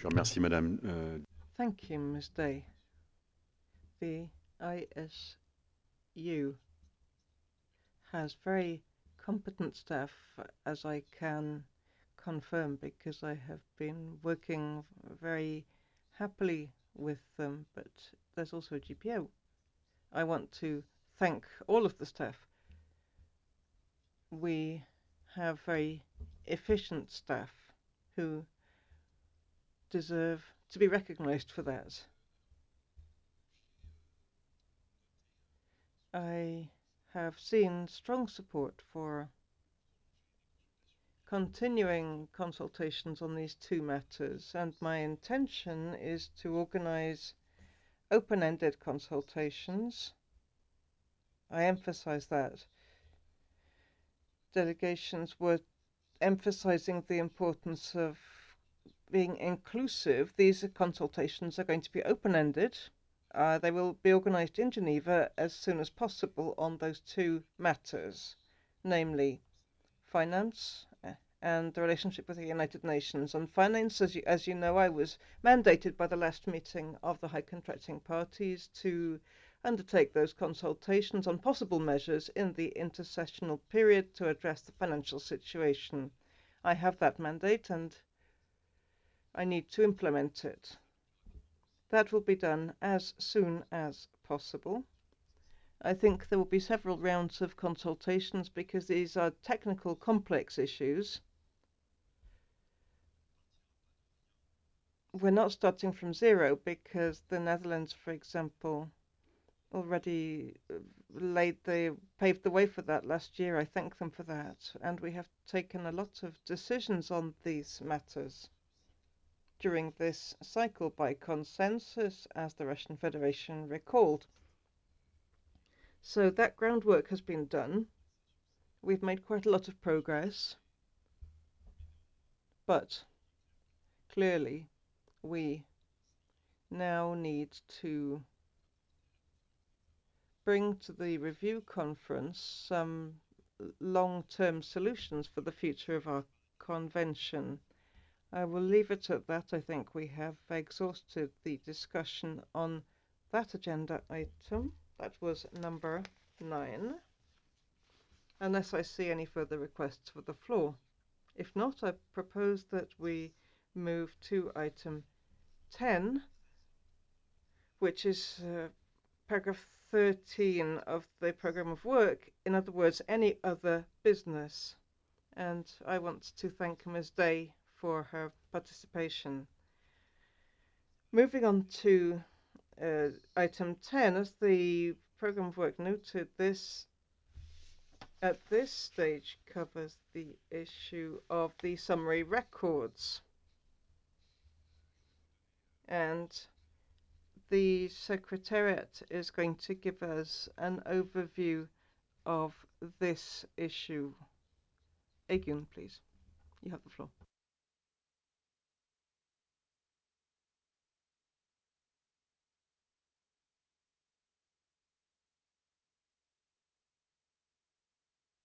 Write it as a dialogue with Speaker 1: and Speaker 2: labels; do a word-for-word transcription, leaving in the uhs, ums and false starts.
Speaker 1: Je vous remercie, Madame. Euh,
Speaker 2: Thank you, Miz Day. The I S U has very competent staff, as I can confirm, because I have been working very happily with them, but there's also a G P O. I want to thank all of the staff. We have very efficient staff who deserve to be recognized for that. I have seen strong support for continuing consultations on these two matters, and my intention is to organize open-ended consultations. I emphasize that. Delegations were emphasizing the importance of being inclusive. These consultations are going to be open-ended. Uh, they will be organized in Geneva as soon as possible on those two matters, namely finance and the relationship with the United Nations. On finance, as you, as you know, I was mandated by the last meeting of the High Contracting Parties to undertake those consultations on possible measures in the intersessional period to address the financial situation. I have that mandate and I need to implement it. That will be done as soon as possible. I think there will be several rounds of consultations because these are technical, complex issues. We're not starting from zero because the Netherlands, for example, already laid the paved the way for that last year. I thank them for that, and we have taken a lot of decisions on these matters during this cycle by consensus, as the Russian Federation recalled. So that groundwork has been done. We've made quite a lot of progress, but clearly we now need to bring to the review conference some long-term solutions for the future of our convention. I will leave it at that. I think we have exhausted the discussion on that agenda item. That was number nine. Unless I see any further requests for the floor. If not, I propose that we move to item ten, which is uh, paragraph thirteen of the programme of work, in other words, any other business. And I want to thank Miz Day for her participation. Moving on to uh, item ten, as the programme of work noted, this at this stage covers the issue of the summary records. And the Secretariat is going to give us an overview of this issue. Egun, please. You have the floor.